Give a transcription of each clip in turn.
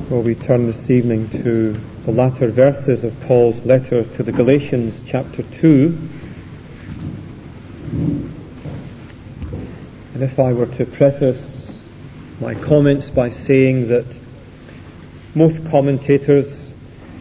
Well, we turn this evening to the latter verses of Paul's letter to the Galatians, chapter 2. And if I were to preface my comments by saying that most commentators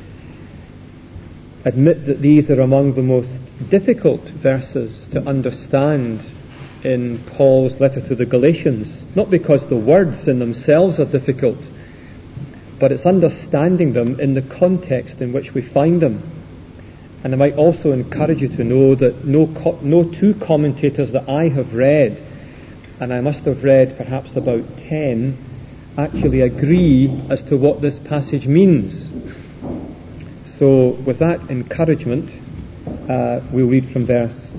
admit that these are among the most difficult verses to understand in Paul's letter to the Galatians, not because the words in themselves are difficult, but it's understanding them in the context in which we find them. And I might also encourage you to know that no two commentators that I have read, and I must have read perhaps about 10, actually agree as to what this passage means. So with that encouragement, we'll read from verse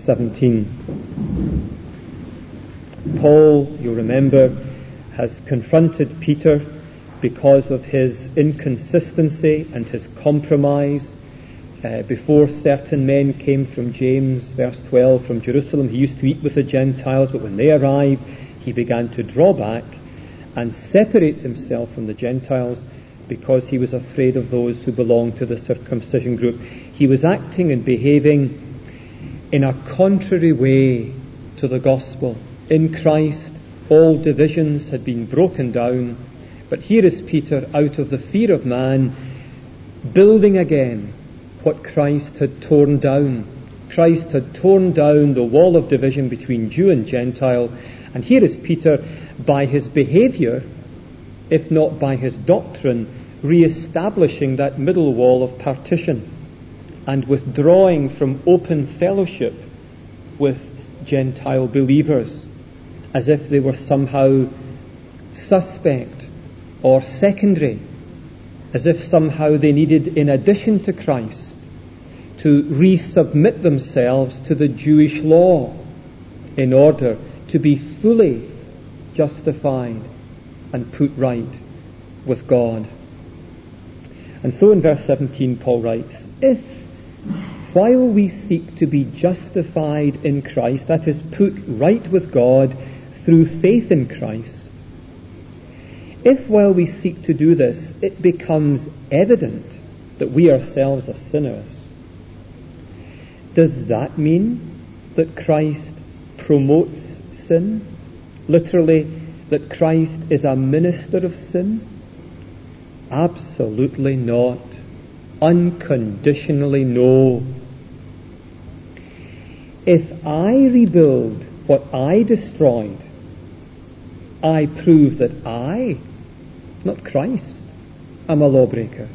17. Paul, you'll remember, has confronted Peter because of his inconsistency and his compromise. Before certain men came from James, verse 12, from Jerusalem, he used to eat with the Gentiles, but when they arrived, he began to draw back and separate himself from the Gentiles because he was afraid of those who belonged to the circumcision group. He was acting and behaving in a contrary way to the gospel. In Christ, all divisions had been broken down. But here is Peter, out of the fear of man, building again what Christ had torn down. Christ had torn down the wall of division between Jew and Gentile. And here is Peter, by his behaviour, if not by his doctrine, re-establishing that middle wall of partition and withdrawing from open fellowship with Gentile believers, as if they were somehow suspect or secondary, as if somehow they needed, in addition to Christ, to resubmit themselves to the Jewish law in order to be fully justified and put right with God. And so in verse 17 Paul writes, if while we seek to be justified in Christ, that is, put right with God through faith in Christ, if while we seek to do this, it becomes evident that we ourselves are sinners, does that mean that Christ promotes sin? Literally, that Christ is a minister of sin? Absolutely not. Unconditionally no. If I rebuild what I destroyed, I prove that I, not Christ, am a lawbreaker.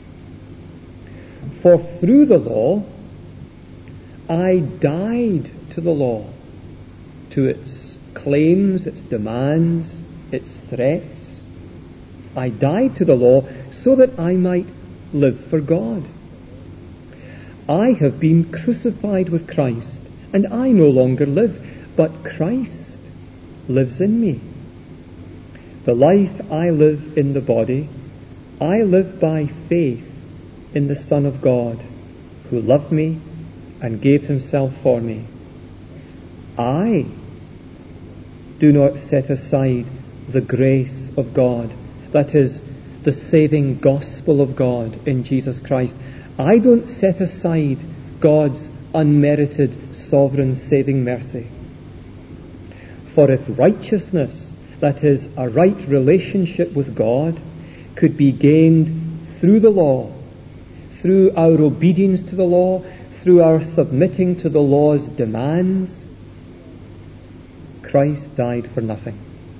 For through the law, I died to the law, to its claims, its demands, its threats. I died to the law so that I might live for God. I have been crucified with Christ, and I no longer live, but Christ lives in me. The life I live in the body, I live by faith in the Son of God, who loved me and gave himself for me. I do not set aside the grace of God, that is, the saving gospel of God in Jesus Christ. I don't set aside God's unmerited, sovereign, saving mercy. For if righteousness, that is, a right relationship with God, could be gained through the law, through our obedience to the law, through our submitting to the law's demands, Christ died for nothing.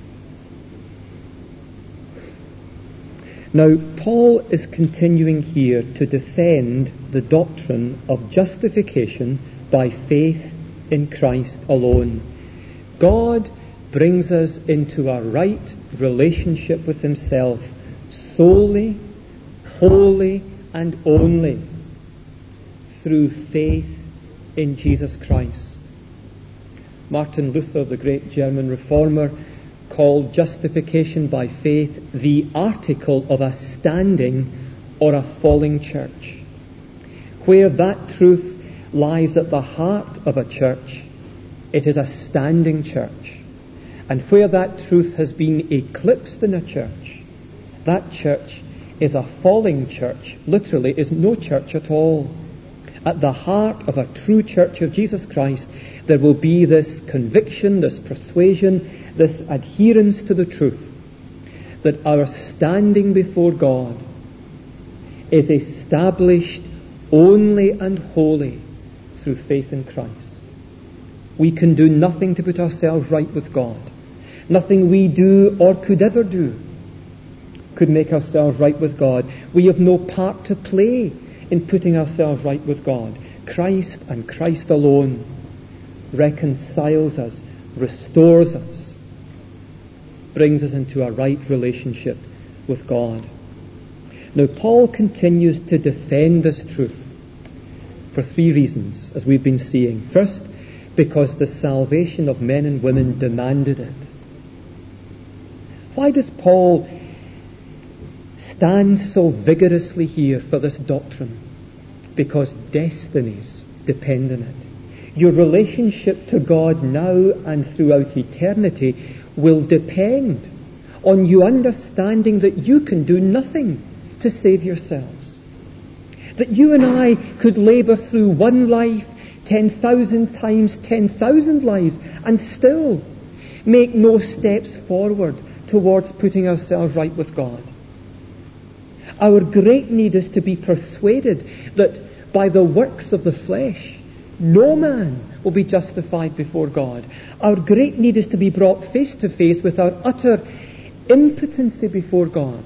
Now, Paul is continuing here to defend the doctrine of justification by faith in Christ alone. God brings us into a right relationship with himself solely, wholly, and only through faith in Jesus Christ. Martin Luther, the great German reformer, called justification by faith the article of a standing or a falling church. Where that truth lies at the heart of a church, it is a standing church. And where that truth has been eclipsed in a church, that church is a falling church, literally is no church at all. At the heart of a true church of Jesus Christ, there will be this conviction, this persuasion, this adherence to the truth that our standing before God is established only and wholly through faith in Christ. We can do nothing to put ourselves right with God. Nothing we do or could ever do could make ourselves right with God. We have no part to play in putting ourselves right with God. Christ and Christ alone reconciles us, restores us, brings us into a right relationship with God. Now, Paul continues to defend this truth for three reasons, as we've been seeing. First, because the salvation of men and women demanded it. Why does Paul stand so vigorously here for this doctrine? Because destinies depend on it. Your relationship to God now and throughout eternity will depend on you understanding that you can do nothing to save yourselves. That you and I could labour through one life 10,000 times 10,000 lives and still make no steps forward towards putting ourselves right with God. Our great need is to be persuaded that by the works of the flesh, no man will be justified before God. Our great need is to be brought face to face with our utter impotency before God.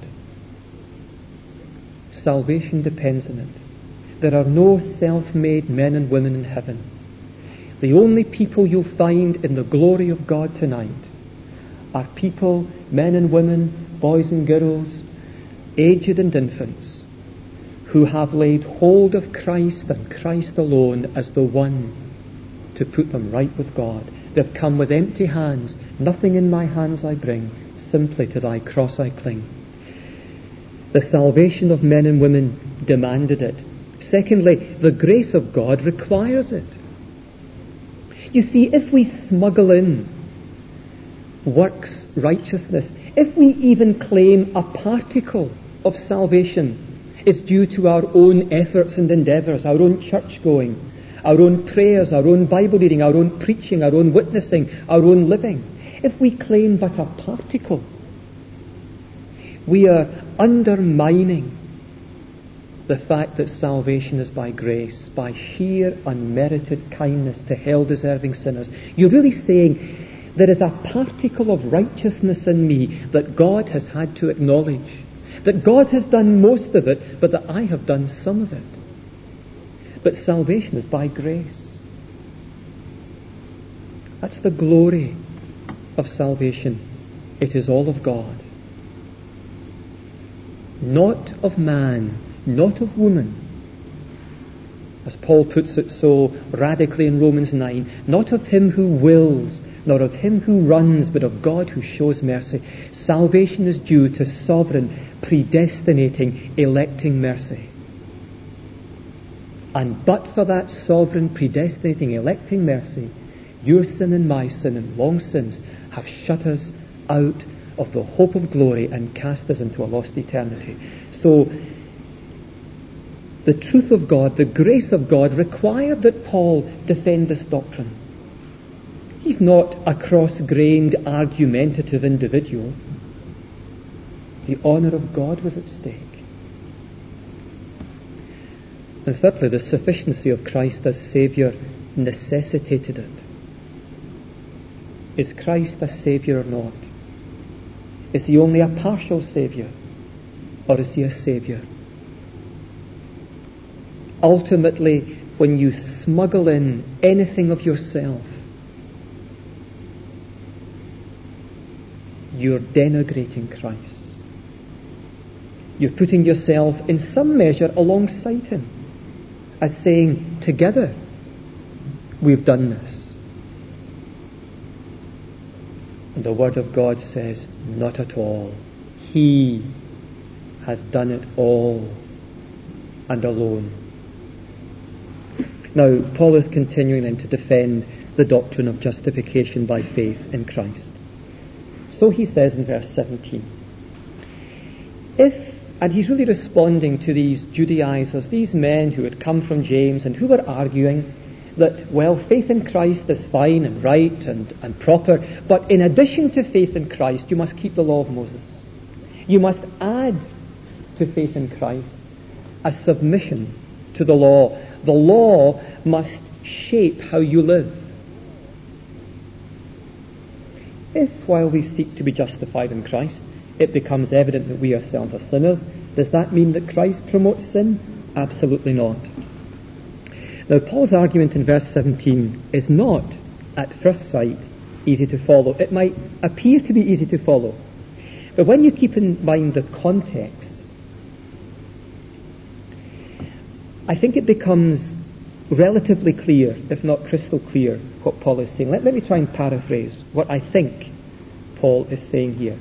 Salvation depends on it. There are no self-made men and women in heaven. The only people you'll find in the glory of God tonight are people, men and women, boys and girls, aged and infants, who have laid hold of Christ and Christ alone as the one to put them right with God. They've come with empty hands. Nothing in my hands I bring, simply to thy cross I cling. The salvation of men and women demanded it. Secondly, the grace of God requires it. You see, if we smuggle in works righteousness, if we even claim a particle of salvation is due to our own efforts and endeavours, our own church going, our own prayers, our own Bible reading, our own preaching, our own witnessing, our own living, if we claim but a particle, we are undermining the fact that salvation is by grace, by sheer unmerited kindness to hell-deserving sinners. You're really saying there is a particle of righteousness in me that God has had to acknowledge, that God has done most of it, but that I have done some of it. But salvation is by grace. That's the glory of salvation. It is all of God. Not of man, not of woman. As Paul puts it so radically in Romans 9, not of him who wills, nor of him who runs, but of God who shows mercy. Salvation is due to sovereign, predestinating, electing mercy. And but for that sovereign, predestinating, electing mercy, your sin and my sin and long sins have shut us out of the hope of glory and cast us into a lost eternity. So, the truth of God, the grace of God required that Paul defend this doctrine. He's not a cross-grained, argumentative individual. The honour of God was at stake. And thirdly, the sufficiency of Christ as Saviour necessitated it. Is Christ a Saviour or not? Is he only a partial Saviour? Or is he a Saviour? Ultimately, when you smuggle in anything of yourself, you're denigrating Christ. You're putting yourself in some measure alongside him, as saying, together, we've done this. And the Word of God says, not at all. He has done it all and alone. Now, Paul is continuing then to defend the doctrine of justification by faith in Christ. So he says in verse 17, if And he's really responding to these Judaizers, these men who had come from James and who were arguing that, well, faith in Christ is fine and right and proper, but in addition to faith in Christ, you must keep the law of Moses. You must add to faith in Christ a submission to the law. The law must shape how you live. If, while we seek to be justified in Christ, it becomes evident that we ourselves are sinners, does that mean that Christ promotes sin? Absolutely not. Now, Paul's argument in verse 17 is not, at first sight, easy to follow. It might appear to be easy to follow. But when you keep in mind the context, I think it becomes relatively clear, if not crystal clear, what Paul is saying. Let me try and paraphrase what I think Paul is saying here.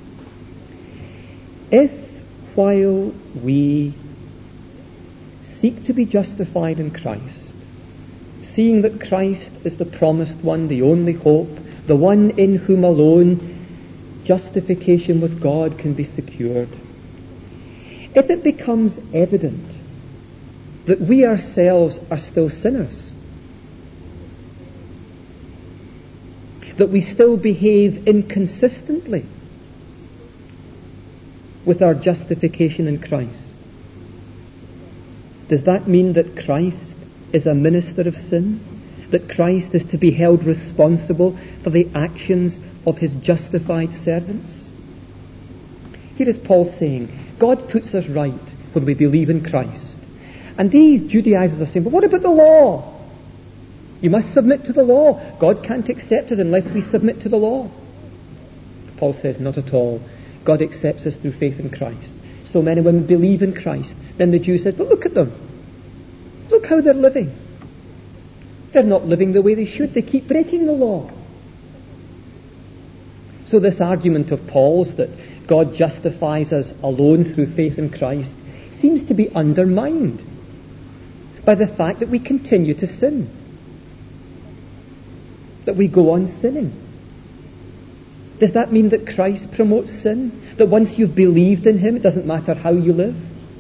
If, while we seek to be justified in Christ, seeing that Christ is the promised one, the only hope, the one in whom alone justification with God can be secured, if it becomes evident that we ourselves are still sinners, that we still behave inconsistently with our justification in Christ, does that mean that Christ is a minister of sin? That Christ is to be held responsible for the actions of his justified servants? Here is Paul saying, God puts us right when we believe in Christ. And these Judaizers are saying, but what about the law? You must submit to the law. God can't accept us unless we submit to the law. Paul says, not at all. God accepts us through faith in Christ. So men and women believe in Christ. Then the Jew says, but look at them. Look how they're living. They're not living the way they should. They keep breaking the law. So this argument of Paul's that God justifies us alone through faith in Christ seems to be undermined by the fact that we continue to sin, that we go on sinning. Does that mean that Christ promotes sin? That once you've believed in him, it doesn't matter how you live?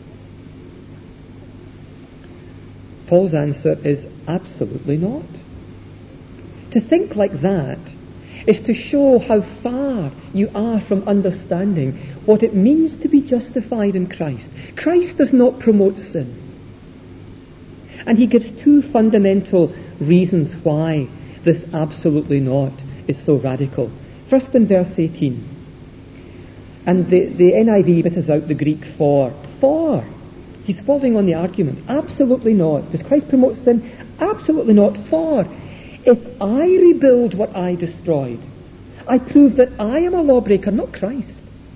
Paul's answer is absolutely not. To think like that is to show how far you are from understanding what it means to be justified in Christ. Christ does not promote sin. And he gives two fundamental reasons why this absolutely not is so radical. First, in verse 18. And the NIV misses out the Greek for. For. He's following on the argument. Absolutely not. Does Christ promote sin? Absolutely not. For. If I rebuild what I destroyed, I prove that I am a lawbreaker, not Christ.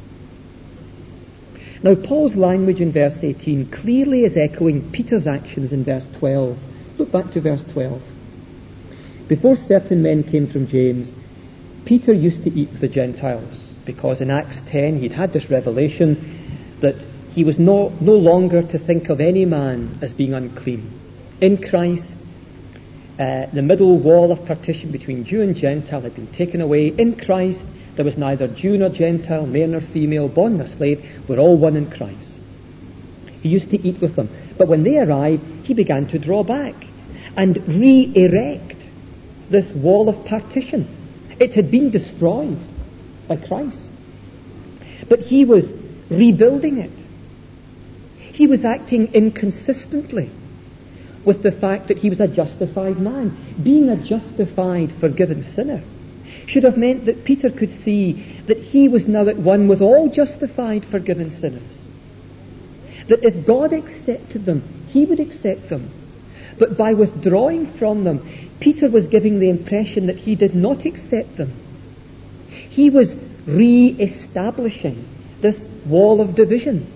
Now, Paul's language in verse 18 clearly is echoing Peter's actions in verse 12. Look back to verse 12. Before certain men came from James, Peter used to eat with the Gentiles, because in Acts 10 he'd had this revelation that he was no longer to think of any man as being unclean. In Christ, the middle wall of partition between Jew and Gentile had been taken away. In Christ, there was neither Jew nor Gentile, male nor female, bond nor slave. We're all one in Christ. He used to eat with them. But when they arrived, he began to draw back and re-erect this wall of partition. It had been destroyed by Christ. But he was rebuilding it. He was acting inconsistently with the fact that he was a justified man. Being a justified, forgiven sinner should have meant that Peter could see that he was now at one with all justified, forgiven sinners. That if God accepted them, he would accept them. But by withdrawing from them, Peter was giving the impression that he did not accept them. He was re-establishing this wall of division.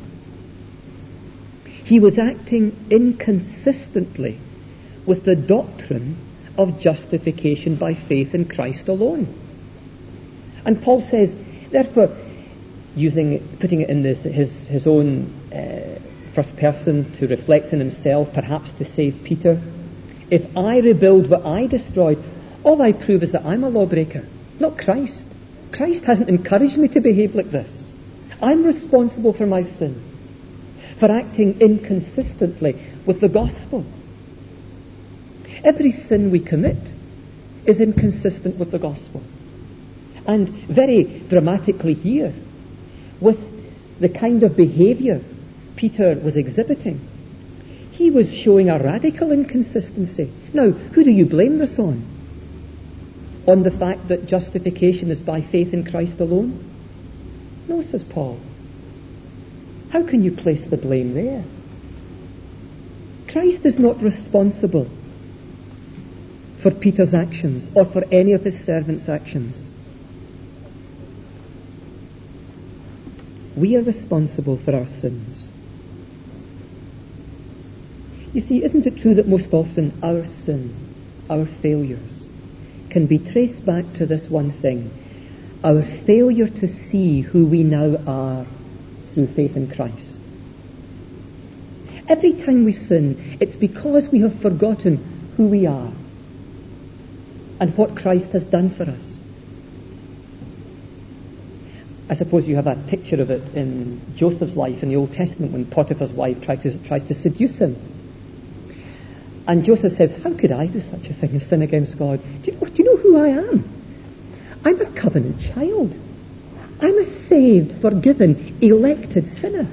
He was acting inconsistently with the doctrine of justification by faith in Christ alone. And Paul says, therefore, putting it in his own first person to reflect on himself, perhaps to save Peter, if I rebuild what I destroyed, all I prove is that I'm a lawbreaker, not Christ. Christ hasn't encouraged me to behave like this. I'm responsible for my sin. for acting inconsistently with the gospel. Every sin we commit is inconsistent with the gospel. And very dramatically here, with the kind of behaviour Peter was exhibiting, he was showing a radical inconsistency. Now, who do you blame this on? On the fact that justification is by faith in Christ alone? No, says Paul. How can you place the blame there? Christ is not responsible for Peter's actions or for any of his servants' actions. We are responsible for our sins. You see, isn't it true that most often our sin, our failures, can be traced back to this one thing: our failure to see who we now are through faith in Christ. Every time we sin, it's because we have forgotten who we are and what Christ has done for us. I suppose you have a picture of it in Joseph's life in the Old Testament when Potiphar's wife tries to seduce him. And Joseph says, how could I do such a thing as sin against God? Do you know who I am? I'm a covenant child. I'm a saved, forgiven, elected sinner.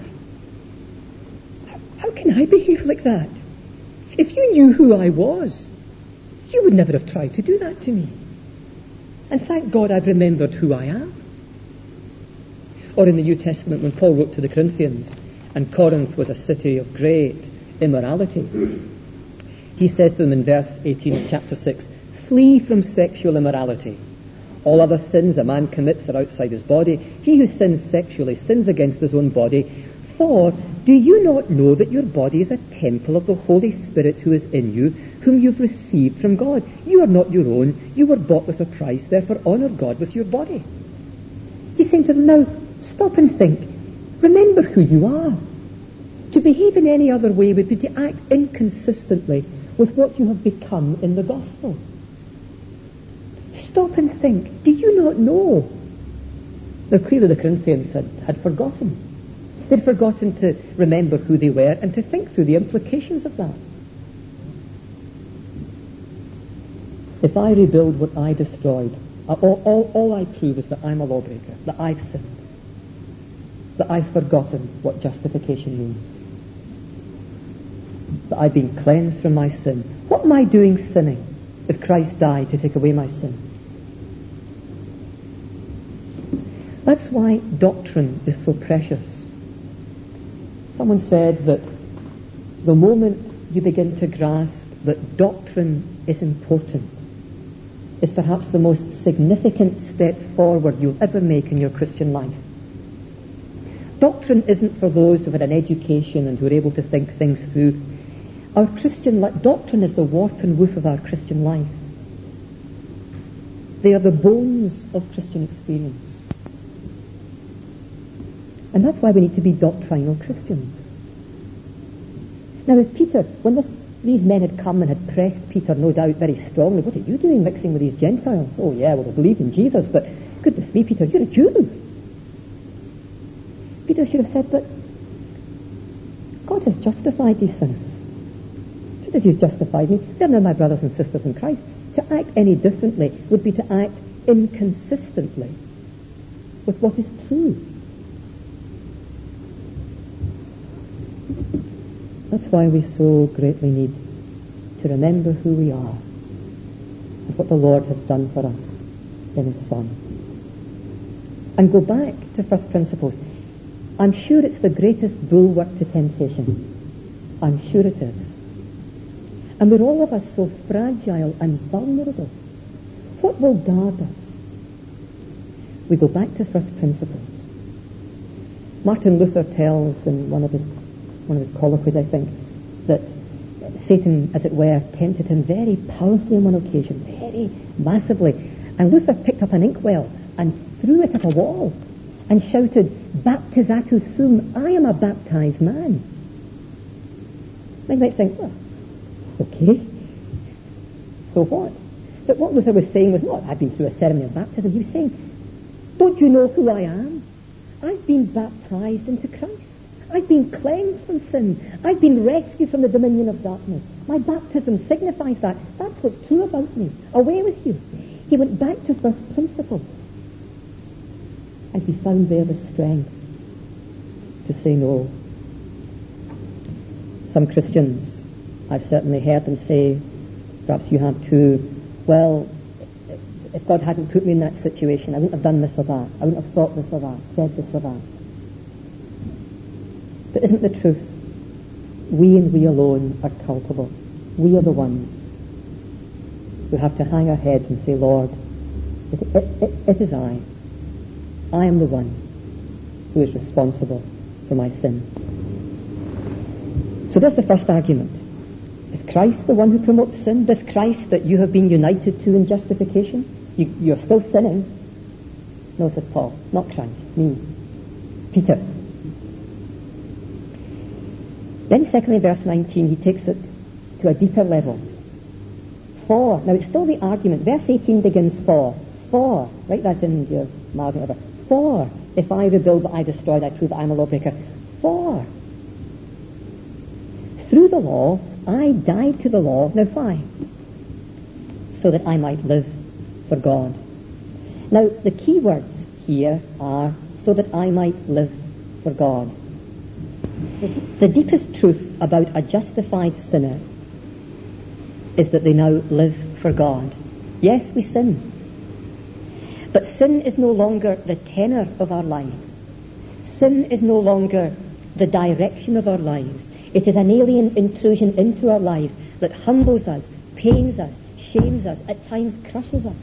How can I behave like that? If you knew who I was, you would never have tried to do that to me. And thank God I've remembered who I am. Or in the New Testament when Paul wrote to the Corinthians, and Corinth was a city of great immorality, he says to them in verse 18 of chapter 6, flee from sexual immorality. All other sins a man commits are outside his body. He who sins sexually sins against his own body. For do you not know that your body is a temple of the Holy Spirit who is in you, whom you've received from God? You are not your own. You were bought with a price. Therefore honour God with your body. He's saying to them, now stop and think. Remember who you are. To behave in any other way would be to act inconsistently with what you have become in the gospel. Stop and think. Do you not know? Now clearly the Corinthians had forgotten. They'd forgotten to remember who they were and to think through the implications of that. If I rebuild what I destroyed, all I prove is that I'm a lawbreaker, that I've sinned, that I've forgotten what justification means, that I've been cleansed from my sin. What am I doing sinning if Christ died to take away my sin? That's why doctrine is so precious. Someone said that the moment you begin to grasp that doctrine is important is perhaps the most significant step forward you'll ever make in your Christian life. Doctrine isn't for those who've had an education and who are able to think things through. Our Christian life, doctrine is the warp and woof of our Christian life. They are the bones of Christian experience. And that's why we need to be doctrinal Christians. Now with Peter, when these men had come and had pressed Peter, no doubt, very strongly, what are you doing mixing with these Gentiles? Oh yeah, well, they believe in Jesus, but goodness me, Peter, you're a Jew. Peter should have said, but God has justified these sinners. Just as you've justified me, they're now my brothers and sisters in Christ. To act any differently would be to act inconsistently with what is true. That's why we so greatly need to remember who we are and what the Lord has done for us in His Son. And go back to first principles. I'm sure it's the greatest bulwark to temptation. I'm sure it is. And we're all of us so fragile and vulnerable. What will guard us? We go back to first principles. Martin Luther tells in one of his colloquies, I think, that Satan, as it were, tempted him very powerfully on one occasion, very massively. And Luther picked up an inkwell and threw it at a wall and shouted, "Baptizatus sum, I am a baptized man." You might think, well, okay, so what? But what Luther was saying was not, I've been through a ceremony of baptism. He was saying, don't you know who I am? I've been baptized into Christ. I've been cleansed from sin. I've been rescued from the dominion of darkness. My baptism signifies that. That's what's true about me. Away with you. He went back to first principles. And he found there the strength to say no. Some Christians, I've certainly heard them say, perhaps you have too, well, if God hadn't put me in that situation, I wouldn't have done this or that. I wouldn't have thought this or that, said this or that. But isn't the truth? We and we alone are culpable. We are the ones who have to hang our heads and say, Lord, it is I. I am the one who is responsible for my sin. So that's the first argument. Is Christ the one who promotes sin? This Christ that you have been united to in justification? You're still sinning. No, says Paul, not Christ, me. Peter. Then secondly, verse 19, he takes it to a deeper level. For, now it's still the argument. Verse 18 begins for, write that in your margin. For, if I rebuild what I destroyed, I prove that I'm a lawbreaker. For, through the law, I died to the law. Now why? So that I might live for God. Now, the key words here are, so that I might live for God. The deepest truth about a justified sinner is that they now live for God. Yes, we sin. But sin is no longer the tenor of our lives. Sin is no longer the direction of our lives. It is an alien intrusion into our lives that humbles us, pains us, shames us, at times crushes us.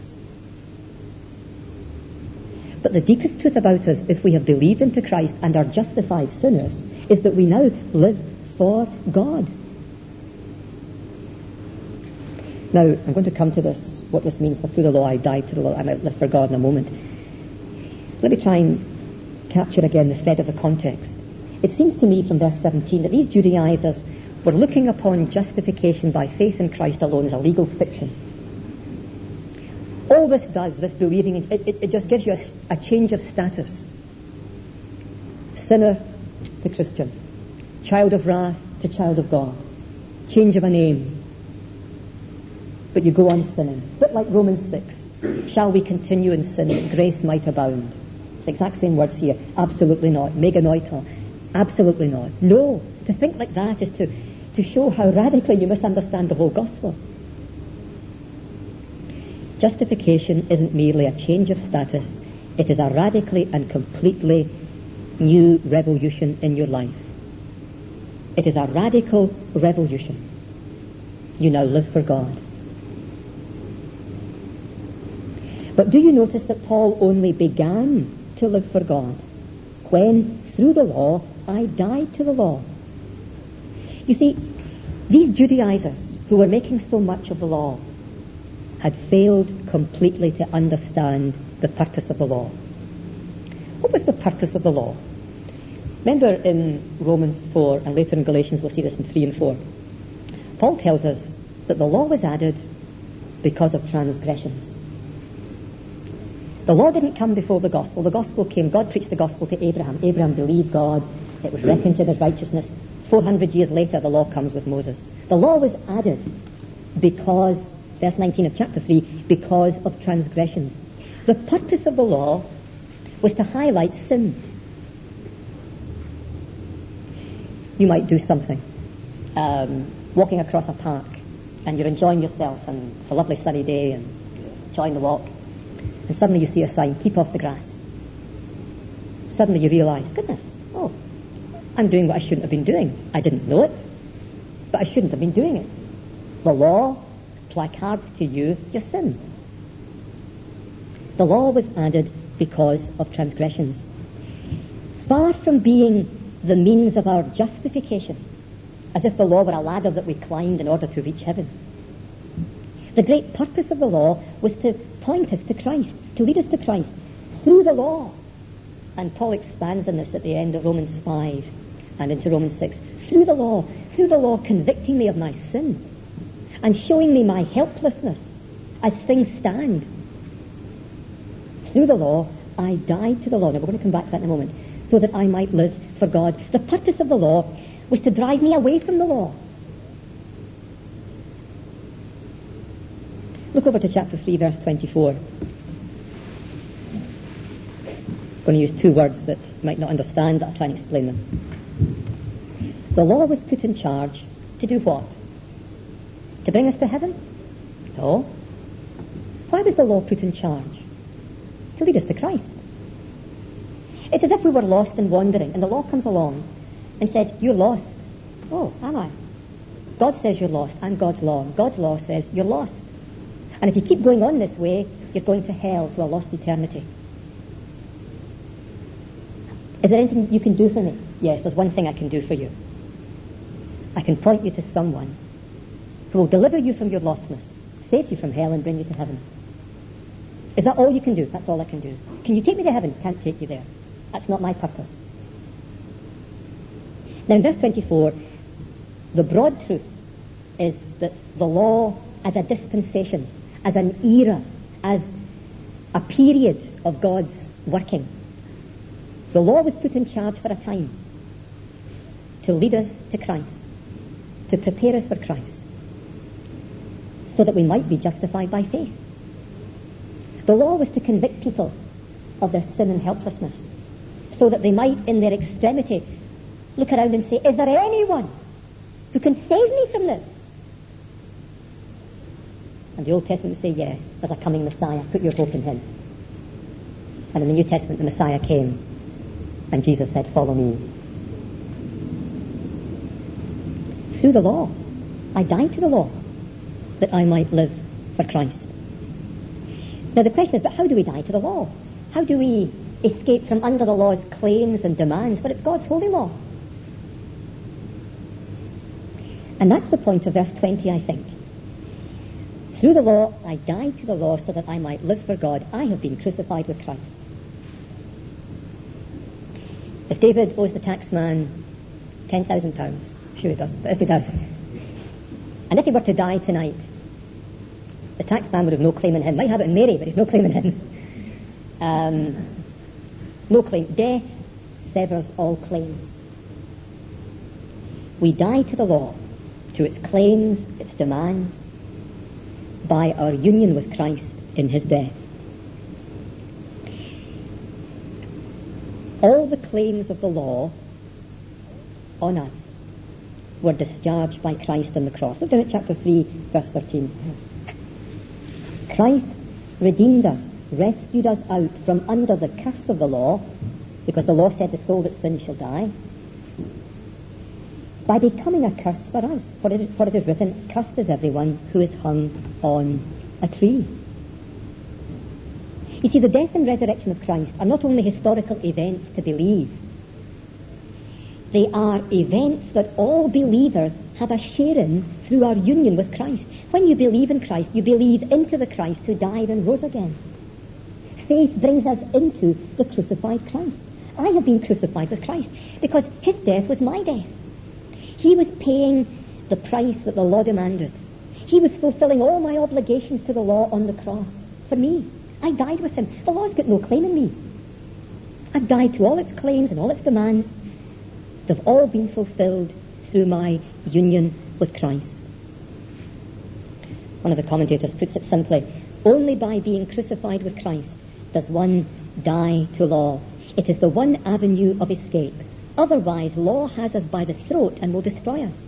But the deepest truth about us, if we have believed into Christ and are justified sinners, is that we now live for God. Now, I'm going to come to this, what this means for through the law I died to the law, I might live for God in a moment. Let me try and capture again the thread of the context. It seems to me from verse 17 that these Judaizers were looking upon justification by faith in Christ alone as a legal fiction. All this does, this believing, it just gives you a change of status. Sinner to Christian. Child of wrath to child of God. Change of a name. But you go on sinning. A bit like Romans 6. Shall we continue in sin that grace might abound? It's the exact same words here. Absolutely not. Meganoita. Absolutely not. No. To think like that is to show how radically you misunderstand the whole gospel. Justification isn't merely a change of status. It is a radically and completely new revolution in your life. It is a radical revolution. You now live for God. But do you notice that Paul only began to live for God when, through the law, I died to the law? You see, these Judaizers who were making so much of the law had failed completely to understand the purpose of the law. What was the purpose of the law? Remember in Romans 4, and later in Galatians we'll see this in 3 and 4, Paul tells us that the law was added because of transgressions. The law didn't come before the gospel. The gospel came. God preached the gospel to Abraham. Abraham believed God. It was reckoned to him as righteousness. 400 years later, the law comes with Moses. The law was added because, verse 19 of chapter 3, because of transgressions. The purpose of the law was to highlight sin. You might do something, walking across a park, and you're enjoying yourself, and it's a lovely sunny day, and enjoying the walk. And suddenly you see a sign, keep off the grass. Suddenly you realize, goodness, I'm doing what I shouldn't have been doing. I didn't know it, but I shouldn't have been doing it. The law placards to you your sin. The law was added because of transgressions. Far from being the means of our justification, as if the law were a ladder that we climbed in order to reach heaven. The great purpose of the law was to point us to Christ, to lead us to Christ through the law. And Paul expands on this at the end of Romans 5 and into Romans 6. Through the law convicting me of my sin and showing me my helplessness as things stand. Through the law, I died to the law. Now, we're going to come back to that in a moment. So that I might live for God. The purpose of the law was to drive me away from the law. Look over to chapter 3, verse 24. I'm going to use two words that you might not understand, but I'll try and explain them. The law was put in charge to do what? To bring us to heaven? No. Why was the law put in charge? To lead us to Christ. It's as if we were lost and wandering, and the law comes along and says, you're lost. Oh, am I? God says you're lost. I'm God's law. God's law says you're lost. And if you keep going on this way, you're going to hell, to a lost eternity. Is there anything you can do for me? Yes, there's one thing I can do for you. I can point you to someone who will deliver you from your lostness, save you from hell, and bring you to heaven. Is that all you can do? That's all I can do. Can you take me to heaven? Can't take you there. That's not my purpose. Now in verse 24, the broad truth is that the law as a dispensation, as an era, as a period of God's working. The law was put in charge for a time to lead us to Christ, to prepare us for Christ, so that we might be justified by faith. The law was to convict people of their sin and helplessness, so that they might, in their extremity, look around and say, is there anyone who can save me from this? And the Old Testament would say, yes, there's a coming Messiah, put your hope in him. And in the New Testament, the Messiah came, and Jesus said, follow me. Through the law, I died to the law, that I might live for Christ. Now the question is, but how do we die to the law? How do we escape from under the law's claims and demands? For it's God's holy law. And that's the point of verse 20, I think. Through the law, I died to the law so that I might live for God. I have been crucified with Christ. If David owes the taxman £10,000, sure he doesn't, but if he does, and if he were to die tonight, the taxman would have no claim on him. Might have it in Mary, but he's no claim on him. No claim. Death severs all claims. We die to the law, to its claims, its demands, by our union with Christ in his death. All the claims of the law on us were discharged by Christ on the cross. Look down at chapter 3, verse 13. Christ redeemed us, rescued us out from under the curse of the law, because the law said the soul that sins shall die, by becoming a curse for us. For it is written, cursed is everyone who is hung on a tree. You see, the death and resurrection of Christ are not only historical events to believe, they are events that all believers have a share in through our union with Christ. When you believe in Christ, you believe into the Christ who died and rose again. Faith brings us into the crucified Christ. I have been crucified with Christ because his death was my death. He was paying the price that the law demanded. He was fulfilling all my obligations to the law on the cross for me. I died with him. The law's got no claim in me. I've died to all its claims and all its demands. They've all been fulfilled through my union with Christ. One of the commentators puts it simply, only by being crucified with Christ does one die to law. It is the one avenue of escape. Otherwise, law has us by the throat and will destroy us.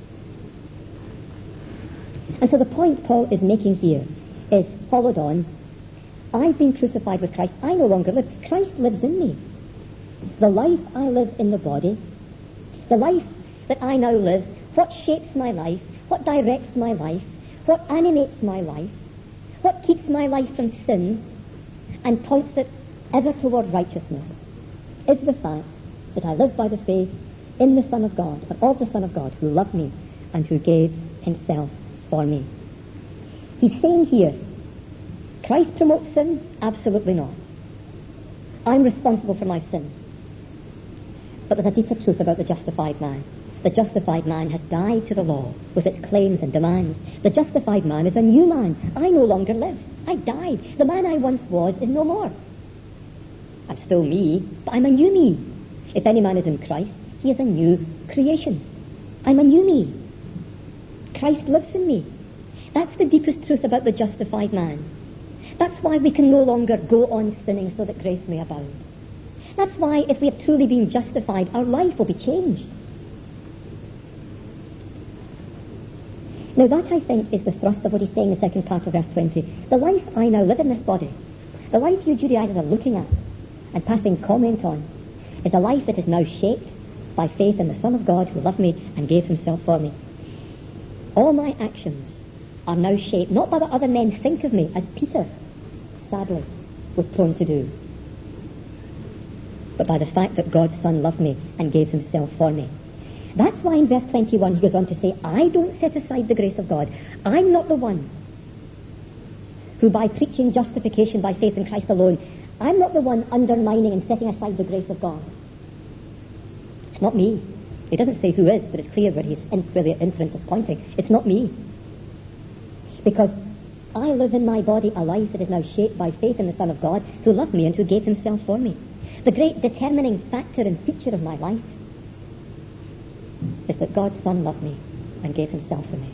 And so the point Paul is making here is followed on. I've been crucified with Christ. I no longer live. Christ lives in me. The life I live in the body, the life that I now live, what shapes my life, what directs my life, what animates my life, what keeps my life from sin and points it ever towards righteousness, is the fact that I live by the faith in the Son of God, and of the Son of God, who loved me and who gave himself for me. He's saying here, Christ promotes sin? Absolutely not. I'm responsible for my sin. But there's a deeper truth about the justified man. The justified man has died to the law with its claims and demands. The justified man is a new man. I no longer live. I died. The man I once was is no more. I'm still me, but I'm a new me. If any man is in Christ, he is a new creation. I'm a new me. Christ lives in me. That's the deepest truth about the justified man. That's why we can no longer go on sinning so that grace may abound. That's why if we have truly been justified, our life will be changed. Now that, I think, is the thrust of what he's saying in the second part of verse 20. The life I now live in this body, the life you Judaizers are looking at and passing comment on, is a life that is now shaped by faith in the Son of God who loved me and gave himself for me. All my actions are now shaped not by what other men think of me, as Peter, sadly, was prone to do, but by the fact that God's Son loved me and gave himself for me. That's why in verse 21 he goes on to say, I don't set aside the grace of God. I'm not the one who, by preaching justification by faith in Christ alone, I'm not the one undermining and setting aside the grace of God. It's not me. He doesn't say who is, but it's clear where the inference is pointing. It's not me. Because I live in my body a life that is now shaped by faith in the Son of God who loved me and who gave himself for me. The great determining factor and feature of my life is that God's Son loved me and gave himself for me.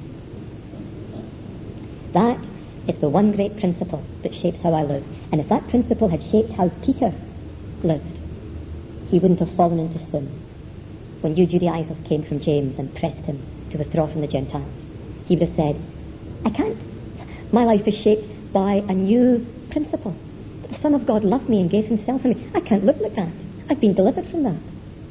That is the one great principle that shapes how I live. And if that principle had shaped how Peter lived, he wouldn't have fallen into sin when you Judaizers came from James and pressed him to withdraw from the Gentiles. He would have said, I can't. My life is shaped by a new principle. The Son of God loved me and gave himself for me. I can't live like that. I've been delivered from that.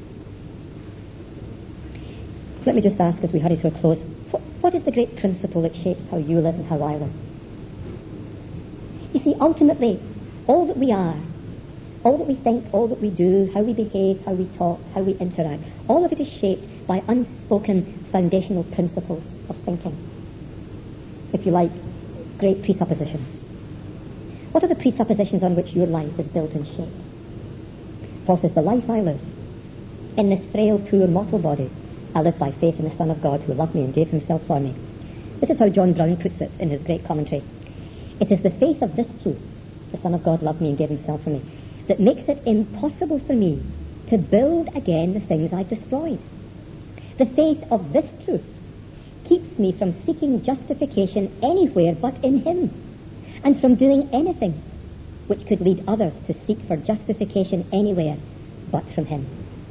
Let me just ask as we hurry to a close, what is the great principle that shapes how you live and how I live? You see, ultimately, all that we are, all that we think, all that we do, how we behave, how we talk, how we interact, all of it is shaped by unspoken foundational principles of thinking. If you like, great presuppositions. What are the presuppositions on which your life is built and shaped? Paul says, the life I live in this frail, poor, mortal body, I live by faith in the Son of God who loved me and gave himself for me. This is how John Brown puts it in his great commentary. It is the faith of this truth, the Son of God loved me and gave himself for me, that makes it impossible for me to build again the things I've destroyed. The faith of this truth keeps me from seeking justification anywhere but in him, and from doing anything which could lead others to seek for justification anywhere but from him.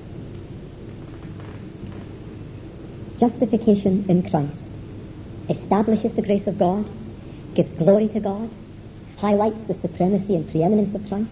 Justification in Christ establishes the grace of God, gives glory to God, highlights the supremacy and preeminence of Christ,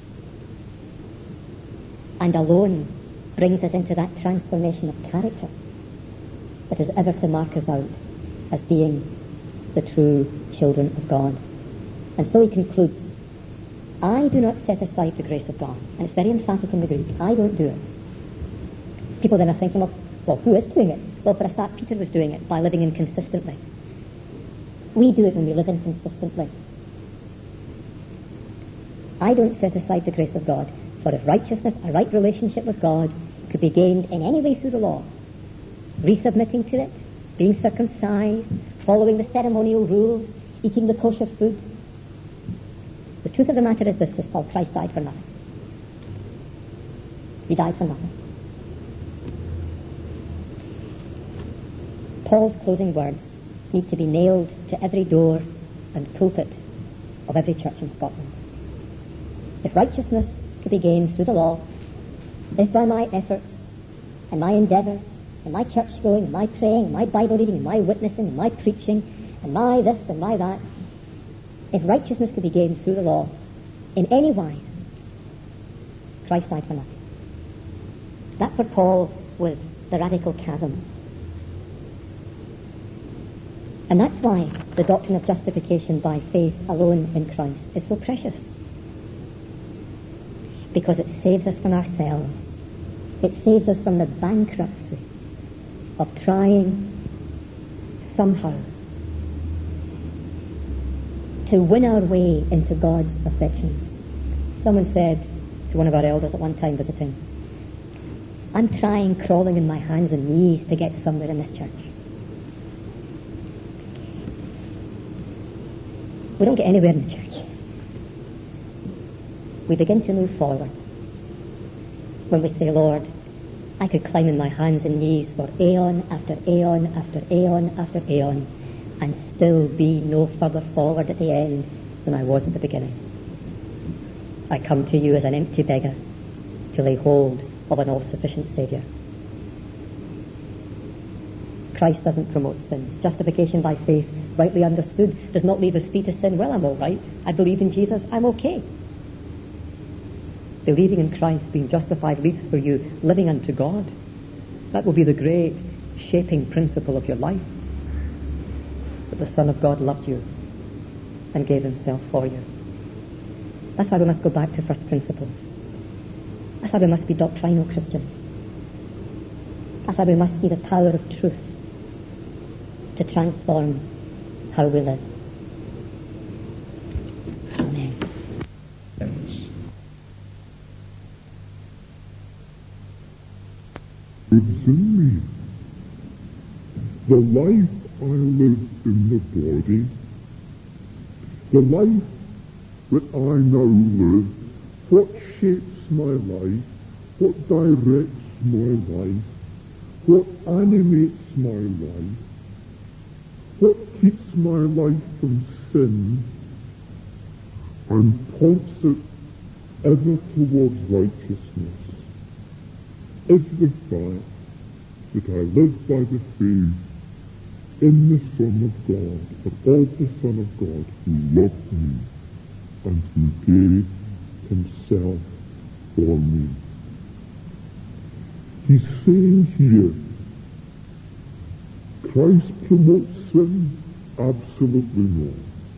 and alone brings us into that transformation of character that is ever to mark us out as being the true children of God. And so he concludes, I do not set aside the grace of God. And it's very emphatic in the Greek. I don't do it. People then are thinking, well, who is doing it? Well, for a start, Peter was doing it by living inconsistently. We do it when we live inconsistently. I don't set aside the grace of God, for if righteousness, a right relationship with God, could be gained in any way through the law, resubmitting to it, being circumcised, following the ceremonial rules, eating the kosher food, the truth of the matter is this, says Paul, Christ died for nothing. He died for nothing. Paul's closing words need to be nailed to every door and pulpit of every church in Scotland. If righteousness could be gained through the law, if by my efforts and my endeavours and my church going and my praying and my Bible reading and my witnessing and my preaching and my this and my that, if righteousness could be gained through the law in any wise, Christ died for nothing. That for Paul was the radical chasm. And that's why the doctrine of justification by faith alone in Christ is so precious. Because it saves us from ourselves. It saves us from the bankruptcy of trying somehow to win our way into God's affections. Someone said to one of our elders at one time visiting, I'm trying, crawling in my hands and knees to get somewhere in this church. We don't get anywhere in the church. We begin to move forward when we say, Lord, I could climb on my hands and knees for aeon after aeon after aeon after aeon and still be no further forward at the end than I was at the beginning. I come to you as an empty beggar to lay hold of an all-sufficient Saviour. Christ doesn't promote sin. Justification by faith, rightly understood, does not leave us free to sin. Well, I'm all right. I believe in Jesus. I'm okay. Believing in Christ, being justified, leads for you living unto God. That will be the great shaping principle of your life. That the Son of God loved you and gave himself for you. That's why we must go back to first principles. That's why we must be doctrinal Christians. That's why we must see the power of truth to transform how we live. Amen. It's in me. The life I live in the body, the life that I now live, what shapes my life, what directs my life, what animates my life, what keeps my life from sin, and points it ever towards righteousness, is the fact that I live by the faith in the Son of God, of the Son of God who loved me and who gave himself for me. He's saying here, Christ promotes sin? Absolutely not.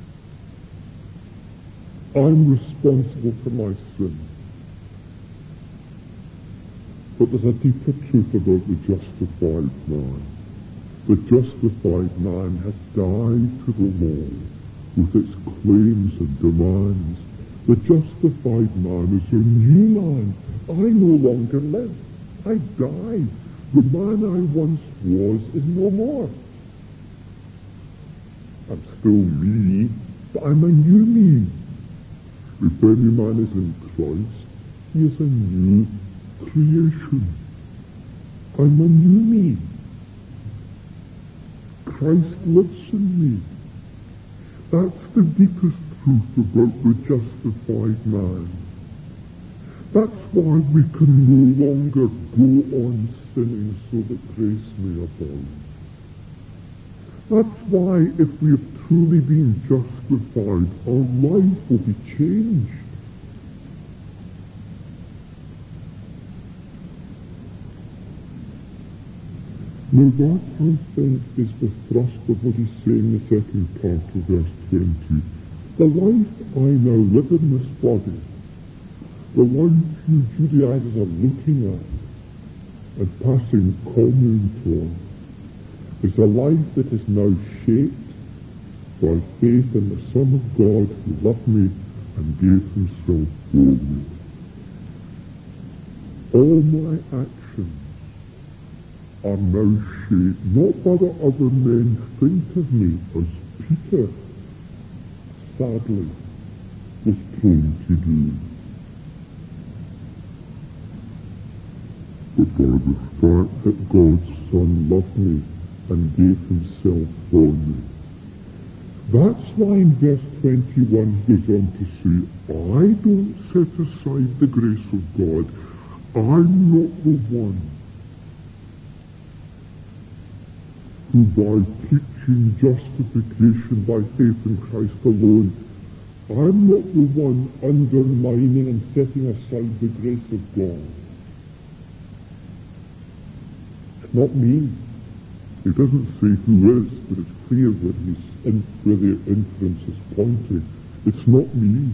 I'm responsible for my sin. But there's a deeper truth about the justified man. The justified man has died to the law with its claims and demands. The justified man is a new man. I no longer live. I died. The man I once was is no more. I'm still me, but I'm a new me. If any man is in Christ, he is a new creation. I'm a new me. Christ lives in me. That's the deepest truth about the justified man. That's why we can no longer go on sinning so that grace may abound. That's why if we have truly been justified, our life will be changed. Now that, I think, is the thrust of what he's saying in the second part of verse 20. The life I now live in this body, the life you Judaizers are looking at and passing comment on, is a life that is now shaped by faith in the Son of God who loved me and gave himself for me. All my actions are now shaped not by what other men think of me, as Peter sadly was prone to do, but by the fact that God's Son loved me and gave himself for me. That's why in verse 21 goes on to say, I don't set aside the grace of God. I'm not the one who by preaching justification by faith in Christ alone, I'm not the one undermining and setting aside the grace of God. It's not me. He doesn't say who is, but it's clear where the inference is pointing. It's not me.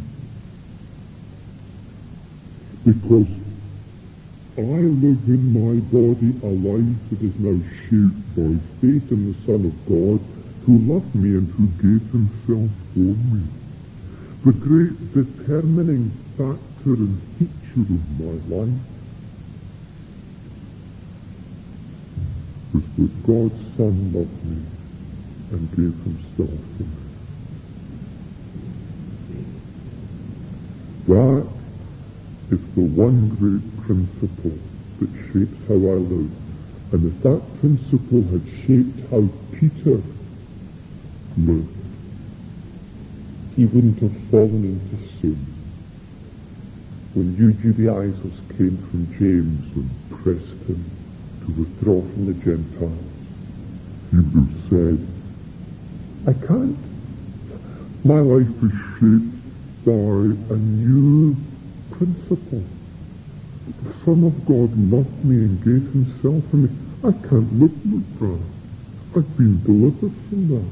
Because I live in my body a life that is now shaped by faith in the Son of God who loved me and who gave himself for me. The great determining factor and feature of my life is that God's Son loved me and gave himself for me. That is the one great principle that shapes how I live. And if that principle had shaped how Peter lived, he wouldn't have fallen into sin. When you Judaizers came from James and pressed him to withdraw from the Gentiles, he would have said, I can't. My life is shaped by a new principle. The Son of God loved me and gave himself for me. I can't live like that. I've been delivered from that.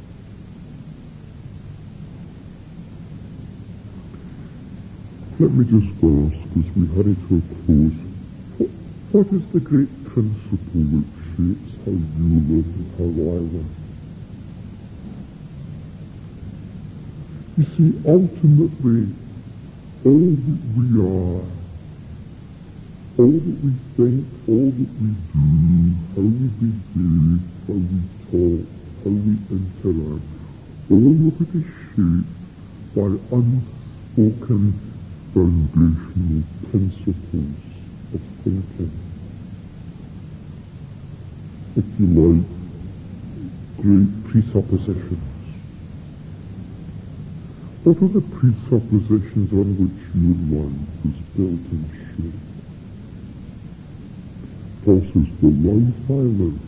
Let me just ask, as we hurry to a close, what is the great principle that shapes how you live and how I live? You see, ultimately, all that we are, all that we think, all that we do, how we behave, how we talk, how we interact, all of it is shaped by unspoken foundational principles of thinking. If you like, great presuppositions. What are the presuppositions on which your life is built and shaped? Paul says, the life I live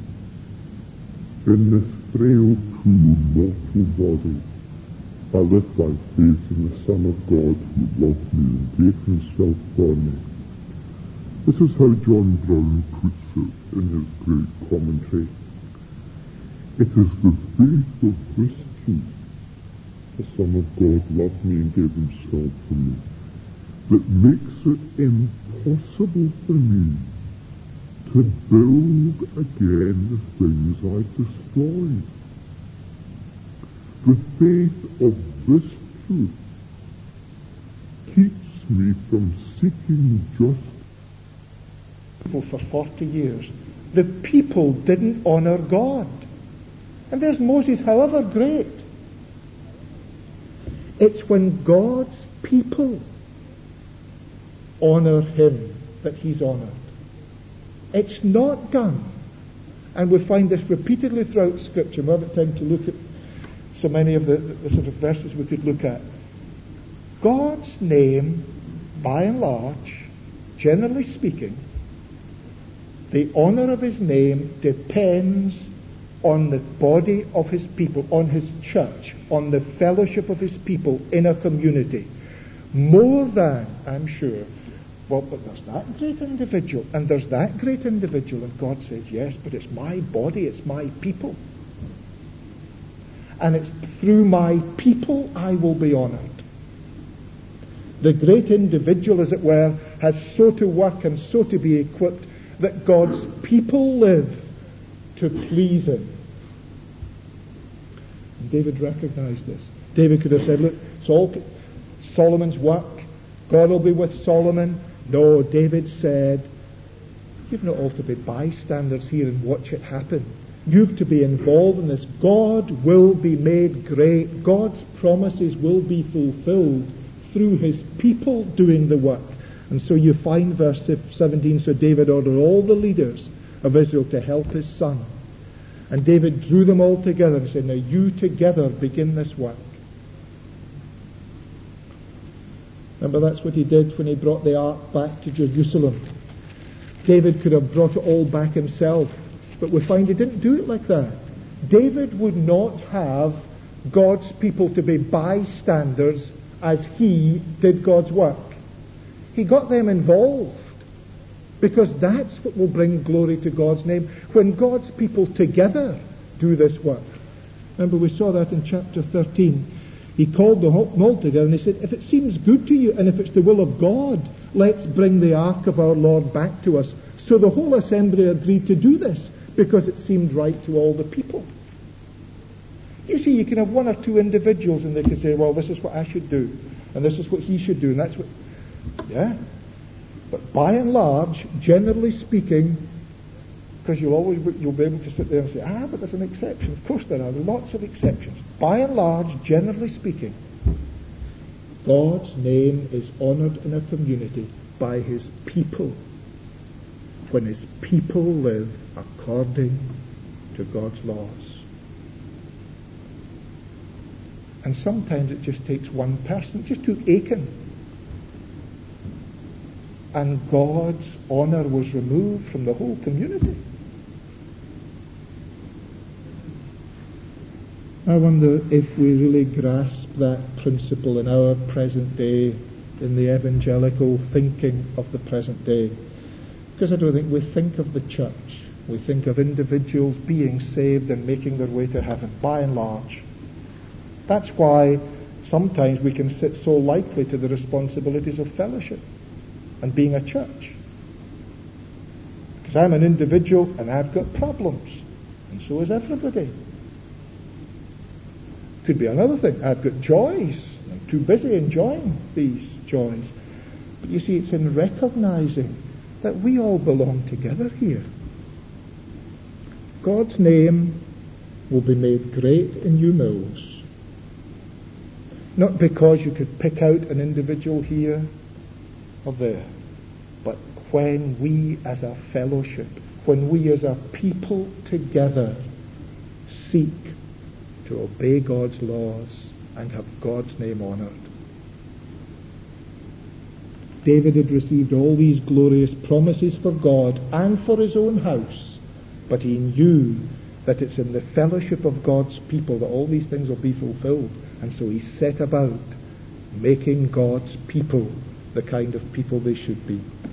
in this frail, cruel, mortal body, I live by faith in the Son of God who loved me and gave himself for me. This is how John Brown puts it in his great commentary. It is the faith of this truth, the Son of God loved me and gave himself for me, that makes it impossible for me to build again the things I've destroyed. The faith of this truth keeps me from seeking justice. For 40 years, the people didn't honour God. And there's Moses, however great. It's when God's people honour him that he's honoured. It's not done. And we find this repeatedly throughout Scripture. We haven't time to look at so many of the sort of verses we could look at. God's name, by and large, generally speaking, the honour of his name depends on the body of his people, on his church, on the fellowship of his people in a community. More than, I'm sure, well, but there's that great individual, and there's that great individual, and God says, yes, but it's my body, it's my people. And it's through my people I will be honoured. The great individual, as it were, has so to work and so to be equipped that God's people live to please him. And David recognized this. David could have said, look, it's all Solomon's work. God will be with Solomon. No, David said, you've not all to be bystanders here and watch it happen. You've to be involved in this. God will be made great. God's promises will be fulfilled through his people doing the work. And so you find verse 17, so David ordered all the leaders of Israel to help his son. And David drew them all together and said, now you together begin this work. Remember, that's what he did when he brought the ark back to Jerusalem. David could have brought it all back himself, but we find he didn't do it like that. David would not have God's people to be bystanders as he did God's work. He got them involved, because that's what will bring glory to God's name, when God's people together do this work. Remember, we saw that in chapter 13. He called them all together and he said, if it seems good to you and if it's the will of God, let's bring the ark of our Lord back to us. So the whole assembly agreed to do this because it seemed right to all the people. You see, you can have one or two individuals and they can say, well, this is what I should do and this is what he should do, and that's what... Yeah. But by and large, generally speaking, because you'll be able to sit there and say, but there's an exception. Of course there are lots of exceptions. By and large, generally speaking, God's name is honoured in a community by his people when his people live according to God's laws. And sometimes it just takes one person. It just took Achan. And God's honour was removed from the whole community. I wonder if we really grasp that principle in our present day, in the evangelical thinking of the present day. Because I don't think we think of the church. We think of individuals being saved and making their way to heaven, by and large. That's why sometimes we can sit so lightly to the responsibilities of fellowship and being a church. Because I'm an individual and I've got problems, and so is everybody. Could be another thing. I've got joys. I'm too busy enjoying these joys. But you see, it's in recognizing that we all belong together here. God's name will be made great in New Mills. Not because you could pick out an individual here or there, but when we as a fellowship, when we as a people together seek to obey God's laws and have God's name honoured. David had received all these glorious promises for God and for his own house, but he knew that it's in the fellowship of God's people that all these things will be fulfilled, and so he set about making God's people the kind of people they should be.